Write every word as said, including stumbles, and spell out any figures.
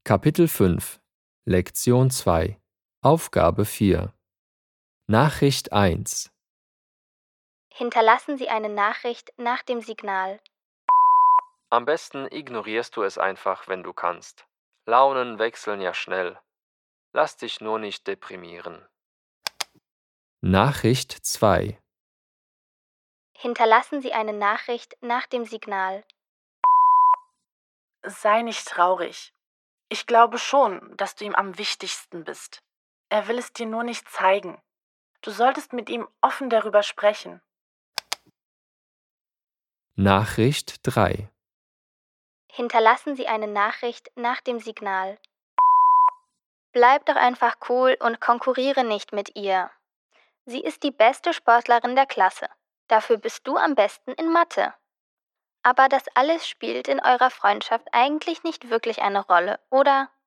Kapitel fünf Lektion zwei Aufgabe vier Nachricht eins Hinterlassen Sie eine Nachricht nach dem Signal. Am besten ignorierst du es einfach, wenn du kannst. Launen wechseln ja schnell. Lass dich nur nicht deprimieren. Nachricht zwei Hinterlassen Sie eine Nachricht nach dem Signal. Sei nicht traurig. Ich glaube schon, dass du ihm am wichtigsten bist. Er will es dir nur nicht zeigen. Du solltest mit ihm offen darüber sprechen. Nachricht drei Hinterlassen Sie eine Nachricht nach dem Signal. Bleib doch einfach cool und konkurriere nicht mit ihr. Sie ist die beste Sportlerin der Klasse. Dafür bist du am besten in Mathe. Aber das alles spielt in eurer Freundschaft eigentlich nicht wirklich eine Rolle, oder?